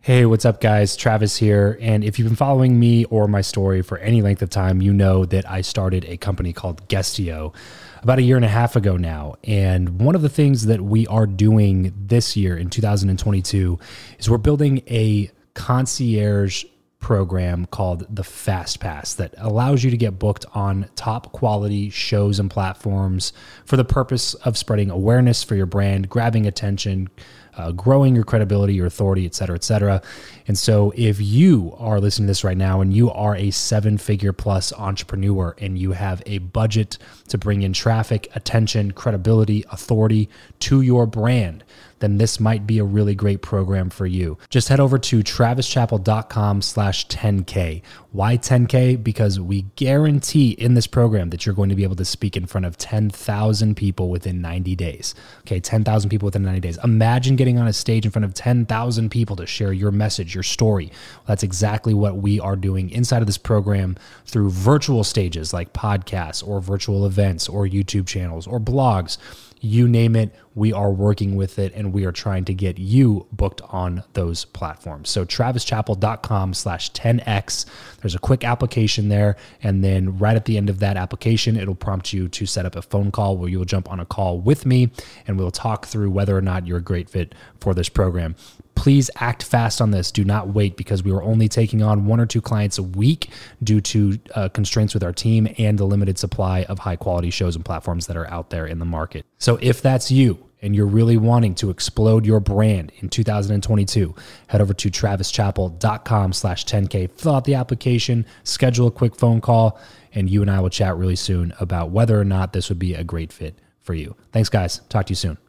Hey, what's up, guys? Travis here. And if you've been following me or my story for any length of time, you know that I started a company called Guestio about a year and a half ago now. And one of the things that we are doing this year in 2022 is we're building a concierge program called the Fast Pass that allows you to get booked on top quality shows and platforms for the purpose of spreading awareness for your brand, grabbing attention, growing your credibility, your authority, et cetera, et cetera. And so if you are listening to this right now and you are a 7-figure plus entrepreneur and you have a budget to bring in traffic, attention, credibility, authority to your brand, then this might be a really great program for you. Just head over to travischappell.com/10K. Why 10K? Because we guarantee in this program that you're going to be able to speak in front of 10,000 people within 90 days. Okay, 10,000 people within 90 days. Imagine getting on a stage in front of 10,000 people to share your message, your story. Well, that's exactly what we are doing inside of this program through virtual stages like podcasts or virtual events or YouTube channels or blogs. You name it, we are working with it, and we are trying to get you booked on those platforms. So travischappell.com/10X. There's a quick application there, and then right at the end of that application, it'll prompt you to set up a phone call where you'll jump on a call with me, and we'll talk through whether or not you're a great fit for this program. Please act fast on this. Do not wait, because we are only taking on 1 or 2 clients a week due to constraints with our team and the limited supply of high quality shows and platforms that are out there in the market. So if that's you and you're really wanting to explode your brand in 2022, head over to travischappell.com/10K, fill out the application, schedule a quick phone call, and you and I will chat really soon about whether or not this would be a great fit for you. Thanks, guys. Talk to you soon.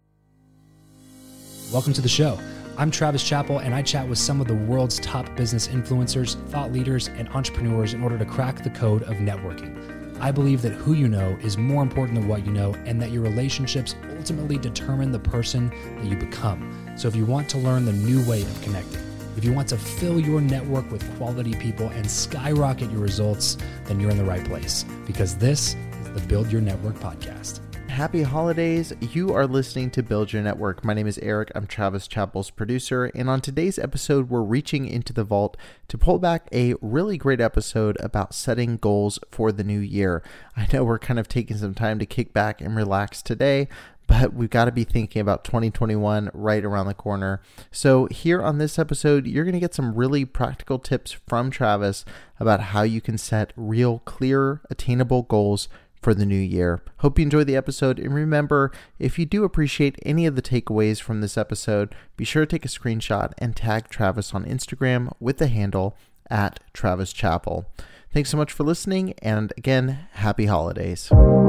Welcome to the show. I'm Travis Chappell, and I chat with some of the world's top business influencers, thought leaders, and entrepreneurs in order to crack the code of networking. I believe that who you know is more important than what you know, and that your relationships ultimately determine the person that you become. So if you want to learn the new way of connecting, if you want to fill your network with quality people and skyrocket your results, then you're in the right place, because this is the Build Your Network podcast. Happy holidays. You are listening to Build Your Network. My name is Eric. I'm Travis Chappell's producer. And on today's episode, we're reaching into the vault to pull back a really great episode about setting goals for the new year. I know we're kind of taking some time to kick back and relax today, but we've got to be thinking about 2021 right around the corner. So here on this episode, you're going to get some really practical tips from Travis about how you can set real, clear, attainable goals for the new year. Hope you enjoyed the episode, and remember, if you do appreciate any of the takeaways from this episode, be sure to take a screenshot and tag Travis on Instagram with the handle @TravisChappell. Thanks so much for listening, and again, happy holidays.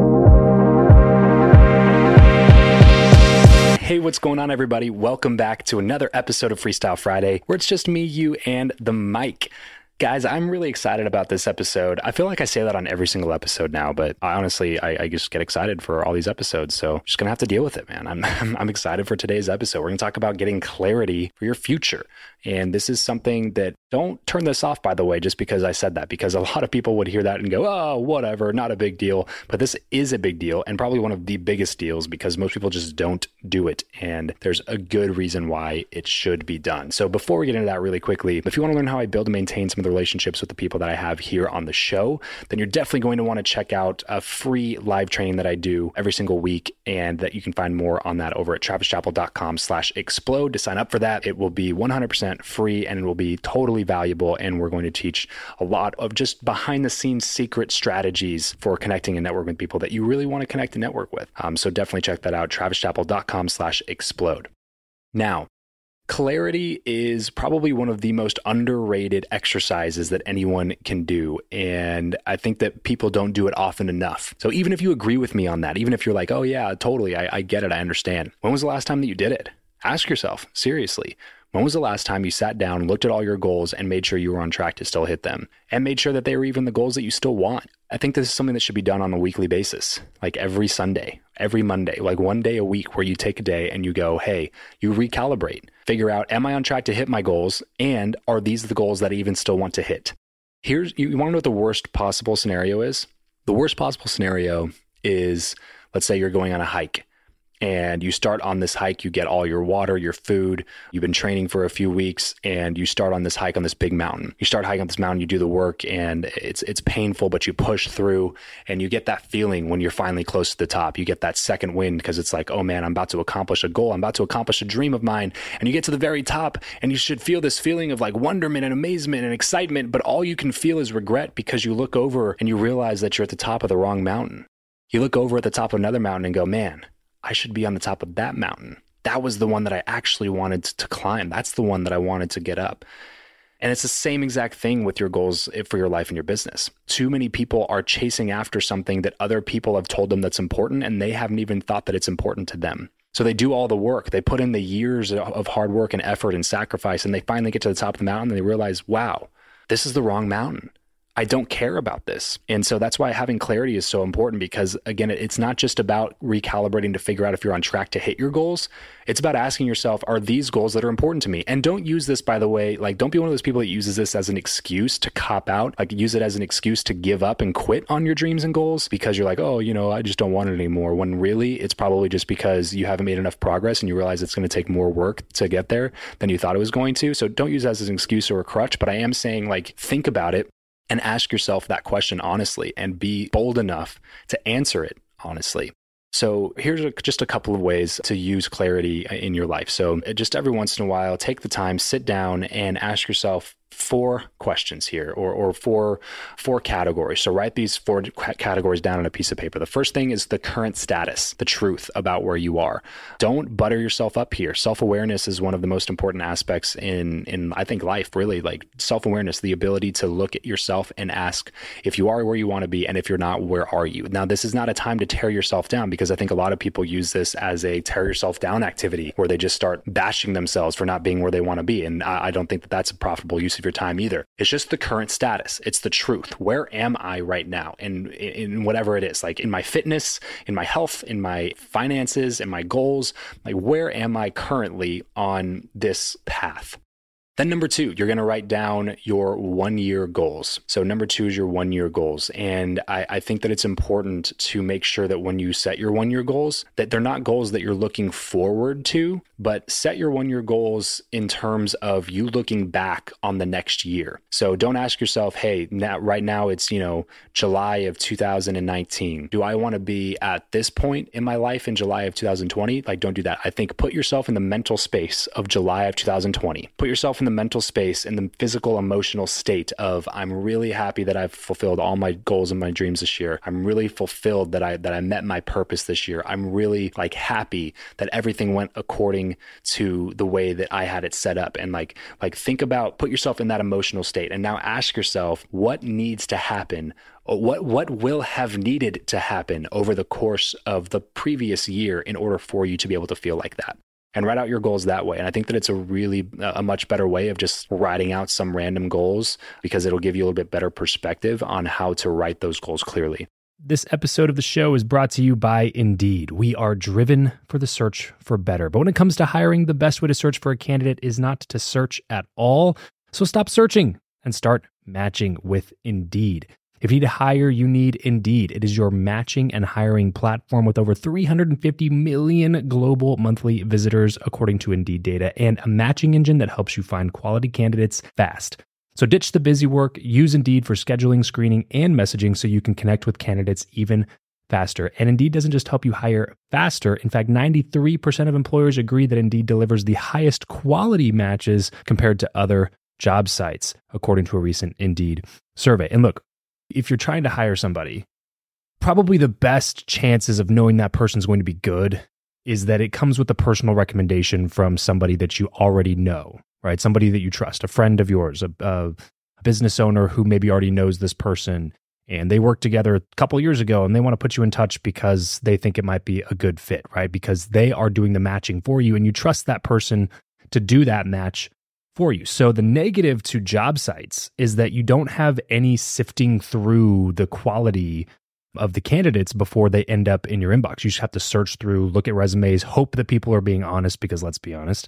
Hey, what's going on, everybody? Welcome back to another episode of Freestyle Friday, where it's just me, you, and the mic. Guys, I'm really excited about this episode. I feel like I say that on every single episode now, but I just get excited for all these episodes. So I'm just going to have to deal with it, man. I'm excited for today's episode. We're going to talk about getting clarity for your future. And this is something that, don't turn this off, by the way, just because I said that, because a lot of people would hear that and go, oh, whatever, not a big deal. But this is a big deal, and probably one of the biggest deals, because most people just don't do it. And there's a good reason why it should be done. So before we get into that really quickly, if you want to learn how I build and maintain some of the relationships with the people that I have here on the show, then you're definitely going to want to check out a free live training that I do every single week, and that you can find more on that over at travischappell.com/explode to sign up for that. It will be 100% free, and it will be totally valuable, and we're going to teach a lot of just behind the scenes secret strategies for connecting and networking with people that you really want to connect and network with. So definitely check that out, travischappell.com/explode. Now, clarity is probably one of the most underrated exercises that anyone can do. And I think that people don't do it often enough. So even if you agree with me on that, even if you're like, oh yeah, totally, I get it, I understand. When was the last time that you did it? Ask yourself, seriously. When was the last time you sat down, looked at all your goals, and made sure you were on track to still hit them, and made sure that they were even the goals that you still want? I think this is something that should be done on a weekly basis, like every Sunday, every Monday, like one day a week, where you take a day and you go, hey, you recalibrate, figure out, am I on track to hit my goals? And are these the goals that I even still want to hit? You want to know what the worst possible scenario is? The worst possible scenario is, let's say you're going on a hike and you start on this hike. You get all your water, your food. You've been training for a few weeks, and you start on this hike on this big mountain. You start hiking up this mountain, you do the work, and it's painful, but you push through, and you get that feeling when you're finally close to the top. You get that second wind because it's like, oh man, I'm about to accomplish a goal. I'm about to accomplish a dream of mine. And you get to the very top, and you should feel this feeling of like wonderment and amazement and excitement, but all you can feel is regret because you look over and you realize that you're at the top of the wrong mountain. You look over at the top of another mountain and go, man, I should be on the top of that mountain. That was the one that I actually wanted to climb. That's the one that I wanted to get up. And it's the same exact thing with your goals for your life and your business. Too many people are chasing after something that other people have told them that's important, and they haven't even thought that it's important to them. So they do all the work. They put in the years of hard work and effort and sacrifice, and they finally get to the top of the mountain and they realize, wow, this is the wrong mountain. I don't care about this. And so that's why having clarity is so important, because again, it's not just about recalibrating to figure out if you're on track to hit your goals. It's about asking yourself, are these goals that are important to me? And don't use this, by the way, like don't be one of those people that uses this as an excuse to cop out, like use it as an excuse to give up and quit on your dreams and goals because you're like, oh, I just don't want it anymore. When really it's probably just because you haven't made enough progress and you realize it's going to take more work to get there than you thought it was going to. So don't use that as an excuse or a crutch, but I am saying like, think about it and ask yourself that question honestly and be bold enough to answer it honestly. So here's just a couple of ways to use clarity in your life. So just every once in a while, take the time, sit down and ask yourself 4 questions here or four categories. So write these 4 categories down on a piece of paper. The first thing is the current status, the truth about where you are. Don't butter yourself up here. Self-awareness is one of the most important aspects in I think life, really. Like self-awareness, the ability to look at yourself and ask if you are where you want to be, and if you're not, where are you? Now, this is not a time to tear yourself down, because I think a lot of people use this as a tear yourself down activity where they just start bashing themselves for not being where they want to be. And I don't think that that's a profitable use of your time either. It's just the current status. It's the truth. Where am I right now? And in whatever it is, like in my fitness, in my health, in my finances, in my goals, like where am I currently on this path? Then number 2, you're going to write down your 1-year goals. So number 2 is your 1-year goals. And I think that it's important to make sure that when you set your 1-year goals, that they're not goals that you're looking forward to, but set your 1-year goals in terms of you looking back on the next year. So don't ask yourself, hey, right now it's, July of 2019. Do I want to be at this point in my life in July of 2020? Like, don't do that. I think put yourself in the mental space of July of 2020. Put yourself in the mental space and the physical, emotional state of, I'm really happy that I've fulfilled all my goals and my dreams this year. I'm really fulfilled that I met my purpose this year. I'm really happy that everything went according to the way that I had it set up. And like think about, put yourself in that emotional state. And now ask yourself, what needs to happen? What will have needed to happen over the course of the previous year in order for you to be able to feel like that? And write out your goals that way. And I think that it's a much better way of just writing out some random goals, because it'll give you a little bit better perspective on how to write those goals clearly. This episode of the show is brought to you by Indeed. We are driven for the search for better. But when it comes to hiring, the best way to search for a candidate is not to search at all. So stop searching and start matching with Indeed. If you need to hire, you need Indeed. It is your matching and hiring platform with over 350 million global monthly visitors, according to Indeed data, and a matching engine that helps you find quality candidates fast. So ditch the busy work, use Indeed for scheduling, screening, and messaging so you can connect with candidates even faster. And Indeed doesn't just help you hire faster. In fact, 93% of employers agree that Indeed delivers the highest quality matches compared to other job sites, according to a recent Indeed survey. And look, if you're trying to hire somebody, probably the best chances of knowing that person's going to be good is that it comes with a personal recommendation from somebody that you already know, right? Somebody that you trust, a friend of yours, a business owner who maybe already knows this person, and they worked together a couple years ago and they want to put you in touch because they think it might be a good fit, right? Because they are doing the matching for you and you trust that person to do that match for you. So the negative to job sites is that you don't have any sifting through the quality of the candidates before they end up in your inbox. You just have to search through, look at resumes, hope that people are being honest, because let's be honest,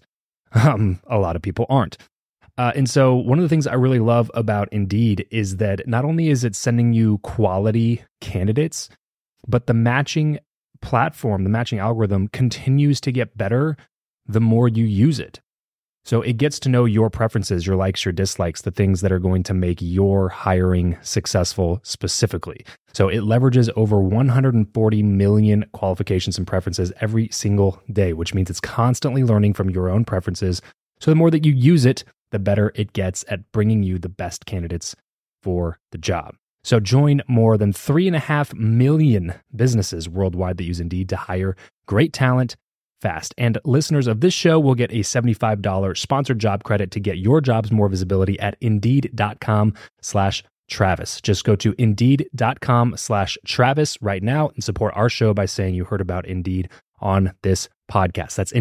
a lot of people aren't. And so one of the things I really love about Indeed is that not only is it sending you quality candidates, but the matching platform, the matching algorithm, continues to get better the more you use it. So it gets to know your preferences, your likes, your dislikes, the things that are going to make your hiring successful specifically. So it leverages over 140 million qualifications and preferences every single day, which means it's constantly learning from your own preferences. So the more that you use it, the better it gets at bringing you the best candidates for the job. So join more than 3.5 million businesses worldwide that use Indeed to hire great talent fast. And listeners of this show will get a $75 sponsored job credit to get your jobs more visibility at Indeed.com/Travis. Just go to Indeed.com/Travis right now and support our show by saying you heard about Indeed on this podcast. That's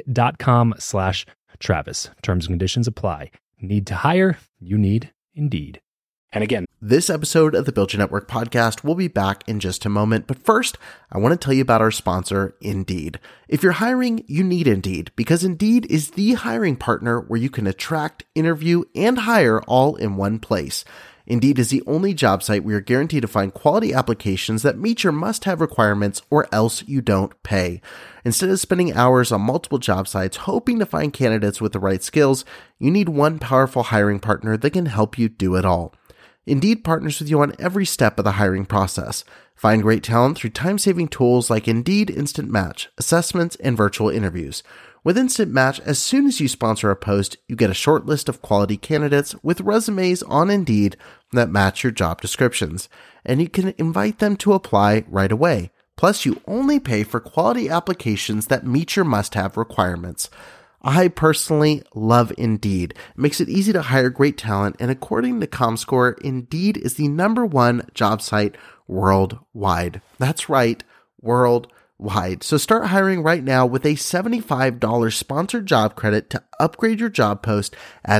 Indeed.com/Travis. Terms and conditions apply. Need to hire? You need Indeed. And again, this episode of the Build Your Network podcast will be back in just a moment. But first, I want to tell you about our sponsor, Indeed. If you're hiring, you need Indeed because Indeed is the hiring partner where you can attract, interview, and hire all in one place. Indeed is the only job site where you're guaranteed to find quality applications that meet your must-have requirements or else you don't pay. Instead of spending hours on multiple job sites hoping to find candidates with the right skills, you need one powerful hiring partner that can help you do it all. Indeed partners with you on every step of the hiring process. Find great talent through time-saving tools like Indeed Instant Match, assessments, and virtual interviews. With Instant Match, as soon as you sponsor a post, you get a short list of quality candidates with resumes on Indeed that match your job descriptions, and you can invite them to apply right away. Plus, you only pay for quality applications that meet your must-have requirements. I personally love Indeed. It makes it easy to hire great talent, and according to ComScore, Indeed is the #1 job site worldwide. That's right, worldwide. So start hiring right now with a $75 sponsored job credit to upgrade your job post at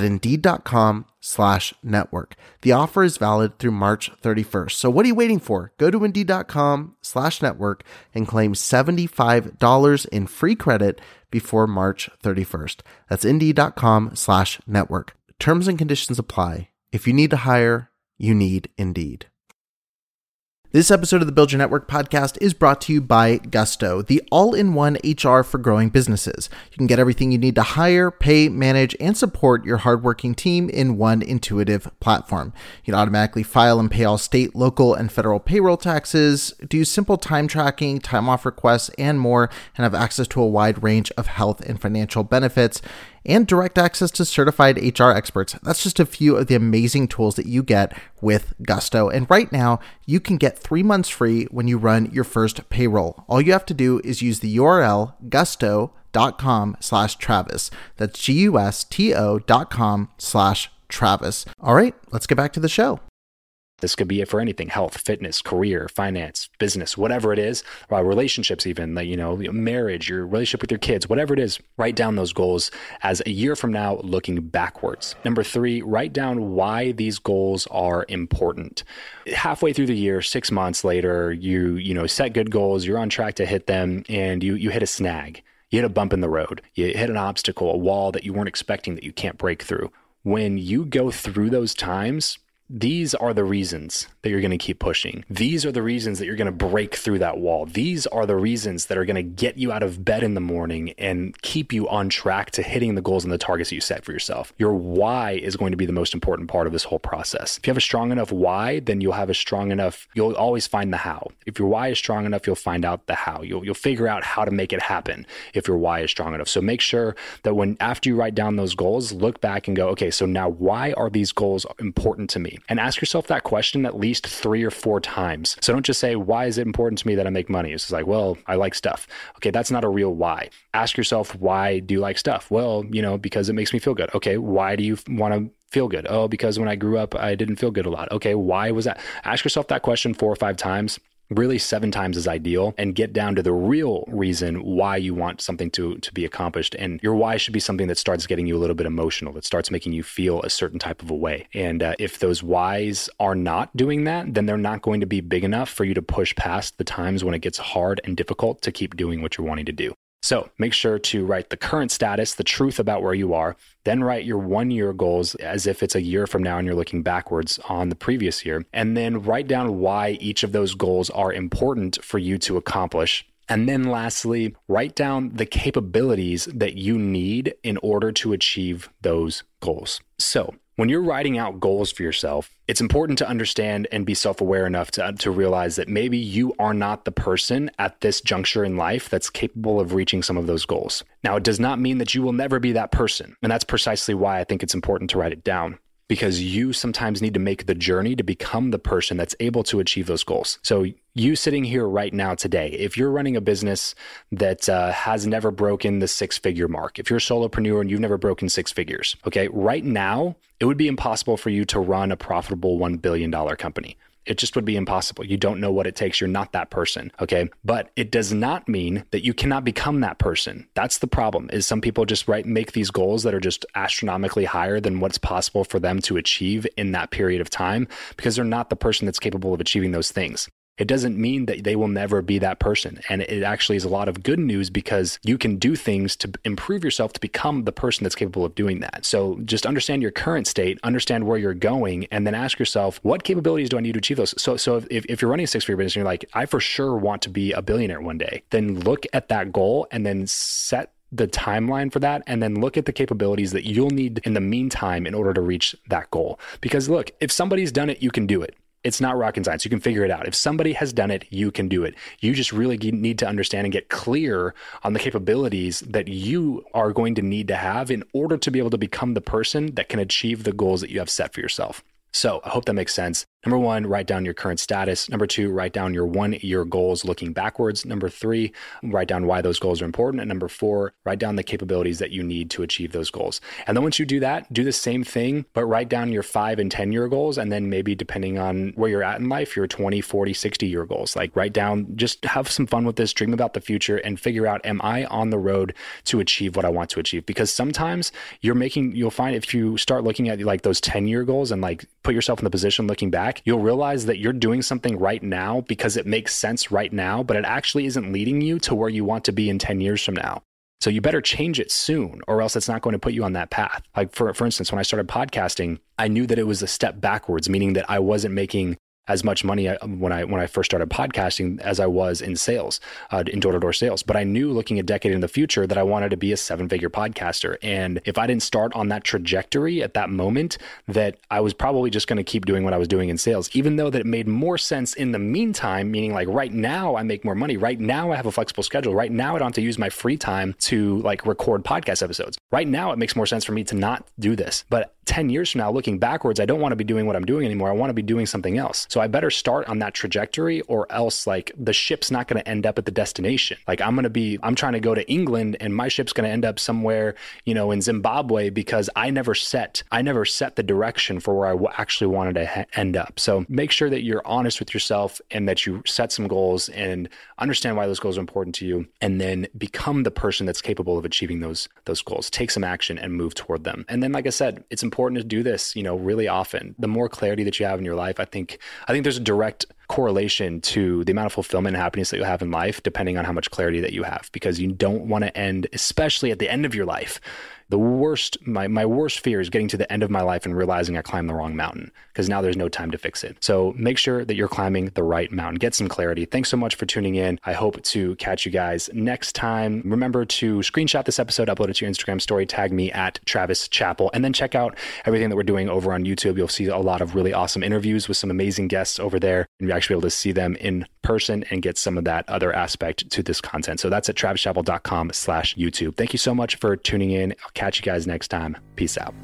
Indeed.com/network. The offer is valid through March 31st. So what are you waiting for? Go to Indeed.com/network and claim $75 in free credit before March 31st. That's Indeed.com/network. Terms and conditions apply. If you need to hire, you need Indeed. This episode of the Build Your Network podcast is brought to you by Gusto, the all-in-one HR for growing businesses. You can get everything you need to hire, pay, manage, and support your hardworking team in one intuitive platform. You can automatically file and pay all state, local, and federal payroll taxes, do simple time tracking, time off requests, and more, and have access to a wide range of health and financial benefits, and direct access to certified HR experts. That's just a few of the amazing tools that you get with Gusto. And right now, you can get 3 months free when you run your first payroll. All you have to do is use the URL gusto.com/Travis. That's GUSTO.com/Travis. All right, let's get back to the show. This could be it for anything: health, fitness, career, finance, business, whatever it is, relationships, even like, marriage, your relationship with your kids, whatever it is. Write down those goals as a year from now, looking backwards. Number 3, write down why these goals are important. Halfway through the year, 6 months later, you set good goals, you're on track to hit them, and you hit a snag. You hit a bump in the road. You hit an obstacle, a wall that you weren't expecting that you can't break through. When you go through those times, these are the reasons that you're going to keep pushing. These are the reasons that you're going to break through that wall. These are the reasons that are going to get you out of bed in the morning and keep you on track to hitting the goals and the targets that you set for yourself. Your why is going to be the most important part of this whole process. If you have a strong enough why, then you'll always find the how. If your why is strong enough, you'll find out the how. You'll figure out how to make it happen if your why is strong enough. So make sure that after you write down those goals, look back and go, okay, so now why are these goals important to me? And ask yourself that question at least 3 or 4 times. So don't just say, why is it important to me that I make money? It's just like, well, I like stuff. Okay, that's not a real why. Ask yourself, why do you like stuff? Well, because it makes me feel good. Okay, why do you want to feel good? Oh, because when I grew up, I didn't feel good a lot. Okay, why was that? Ask yourself that question 4 or 5 times. Really 7 times is ideal, and get down to the real reason why you want something to be accomplished. And your why should be something that starts getting you a little bit emotional, that starts making you feel a certain type of a way. And if those whys are not doing that, then they're not going to be big enough for you to push past the times when it gets hard and difficult to keep doing what you're wanting to do. So make sure to write the current status, the truth about where you are, then write your 1-year goals as if it's a year from now and you're looking backwards on the previous year, and then write down why each of those goals are important for you to accomplish. And then lastly, write down the capabilities that you need in order to achieve those goals. So when you're writing out goals for yourself, it's important to understand and be self-aware enough to realize that maybe you are not the person at this juncture in life that's capable of reaching some of those goals. Now, it does not mean that you will never be that person. And that's precisely why I think it's important to write it down, because you sometimes need to make the journey to become the person that's able to achieve those goals. So you sitting here right now today, if you're running a business that has never broken the 6-figure mark, if you're a solopreneur and you've never broken 6 figures, okay, right now, it would be impossible for you to run a profitable $1 billion company. It just would be impossible. You don't know what it takes. You're not that person. Okay. But it does not mean that you cannot become that person. That's the problem, is some people just make these goals that are just astronomically higher than what's possible for them to achieve in that period of time, because they're not the person that's capable of achieving those things. It doesn't mean that they will never be that person. And it actually is a lot of good news, because you can do things to improve yourself to become the person that's capable of doing that. So just understand your current state, understand where you're going, and then ask yourself, what capabilities do I need to achieve those? So if you're running a 6-figure business and you're like, I for sure want to be a billionaire one day, then look at that goal and then set the timeline for that, and then look at the capabilities that you'll need in the meantime in order to reach that goal. Because look, if somebody's done it, you can do it. It's not rocket science. You can figure it out. If somebody has done it, you can do it. You just really need to understand and get clear on the capabilities that you are going to need to have in order to be able to become the person that can achieve the goals that you have set for yourself. So I hope that makes sense. Number 1, write down your current status. Number 2, write down your 1-year goals looking backwards. Number 3, write down why those goals are important. And number 4, write down the capabilities that you need to achieve those goals. And then once you do that, do the same thing, but write down your 5 and 10-year goals. And then maybe depending on where you're at in life, your 20, 40, 60-year goals. Like write down, just have some fun with this, dream about the future, and figure out, am I on the road to achieve what I want to achieve? Because sometimes you'll find if you start looking at like those 10-year goals and like put yourself in the position looking back, you'll realize that you're doing something right now because it makes sense right now, but it actually isn't leading you to where you want to be in 10 years from now. So you better change it soon, or else it's not going to put you on that path. Like for instance, when I started podcasting, I knew that it was a step backwards, meaning that I wasn't making as much money when I first started podcasting as I was in sales, in door-to-door sales. But I knew looking a decade in the future that I wanted to be a 7-figure podcaster. And if I didn't start on that trajectory at that moment, that I was probably just going to keep doing what I was doing in sales, even though that it made more sense in the meantime, meaning like right now I make more money. Right now I have a flexible schedule. Right now I don't have to use my free time to like record podcast episodes. Right now it makes more sense for me to not do this. But 10 years from now, looking backwards, I don't want to be doing what I'm doing anymore. I want to be doing something else. So I better start on that trajectory, or else like the ship's not going to end up at the destination. Like I'm trying to go to England and my ship's going to end up somewhere, in Zimbabwe, because I never set the direction for where I actually wanted to end up. So make sure that you're honest with yourself and that you set some goals and understand why those goals are important to you, and then become the person that's capable of achieving those goals. Take some action and move toward them. And then, like I said, it's important to do this, really often. The more clarity that you have in your life, I think there's a direct correlation to the amount of fulfillment and happiness that you'll have in life, depending on how much clarity that you have, because you don't want to end, especially at the end of your life. The worst, my worst fear is getting to the end of my life and realizing I climbed the wrong mountain, because now there's no time to fix it. So make sure that you're climbing the right mountain. Get some clarity. Thanks so much for tuning in. I hope to catch you guys next time. Remember to screenshot this episode, upload it to your Instagram story, tag me at Travis Chappell, and then check out everything that we're doing over on YouTube. You'll see a lot of really awesome interviews with some amazing guests over there, and you'll actually be able to see them in person and get some of that other aspect to this content. So that's at travischappell.com/YouTube. Thank you so much for tuning in. I'll catch you guys next time. Peace out.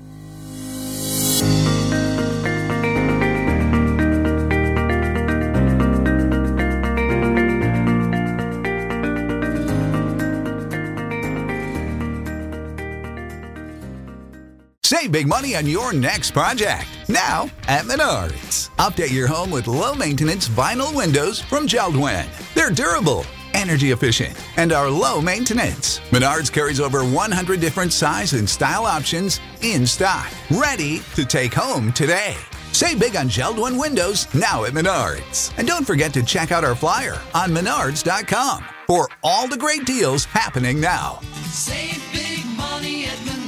Save big money on your next project, now at Menards. Update your home with low-maintenance vinyl windows from JELD-WEN. They're durable, energy efficient, and are low maintenance. Menards carries over 100 different size and style options in stock, ready to take home today. Save big on JELD-WEN windows now at Menards. And don't forget to check out our flyer on menards.com for all the great deals happening now. Save big money at Menards.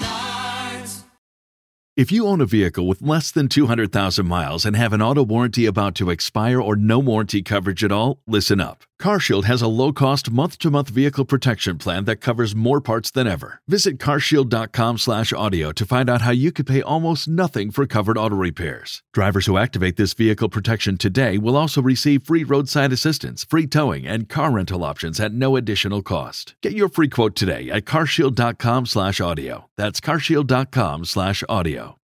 If you own a vehicle with less than 200,000 miles and have an auto warranty about to expire or no warranty coverage at all, listen up. CarShield has a low-cost month-to-month vehicle protection plan that covers more parts than ever. Visit carshield.com/audio to find out how you could pay almost nothing for covered auto repairs. Drivers who activate this vehicle protection today will also receive free roadside assistance, free towing, and car rental options at no additional cost. Get your free quote today at carshield.com/audio. That's carshield.com/audio.